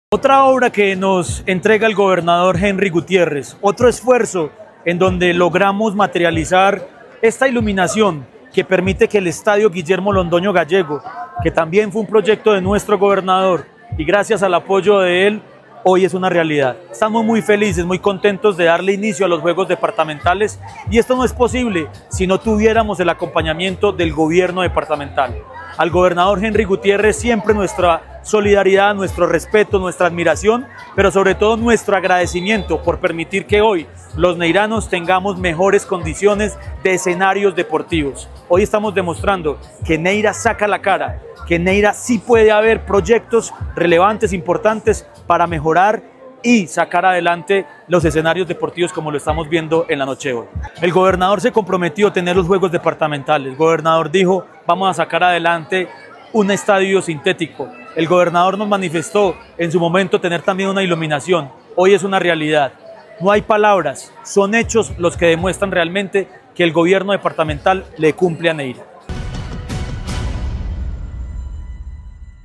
Otra obra que nos entrega el gobernador Henry Gutiérrez, otro esfuerzo en donde logramos materializar esta iluminación que permite que el Estadio Guillermo Londoño Gallego, que también fue un proyecto de nuestro gobernador y gracias al apoyo de él, hoy es una realidad. Estamos muy felices, muy contentos de darle inicio a los Juegos Departamentales y esto no es posible si no tuviéramos el acompañamiento del gobierno departamental. Al gobernador Henry Gutiérrez siempre nuestra solidaridad, nuestro respeto, nuestra admiración, pero sobre todo nuestro agradecimiento por permitir que hoy los neiranos tengamos mejores condiciones de escenarios deportivos. Hoy estamos demostrando que Neira saca la cara, que en Neira sí puede haber proyectos relevantes, importantes para mejorar y sacar adelante los escenarios deportivos como lo estamos viendo en la noche de hoy. El gobernador se comprometió a tener los Juegos Departamentales. El gobernador dijo, vamos a sacar adelante un estadio sintético. El gobernador nos manifestó en su momento tener también una iluminación. Hoy es una realidad. No hay palabras, son hechos los que demuestran realmente que el gobierno departamental le cumple a Neira.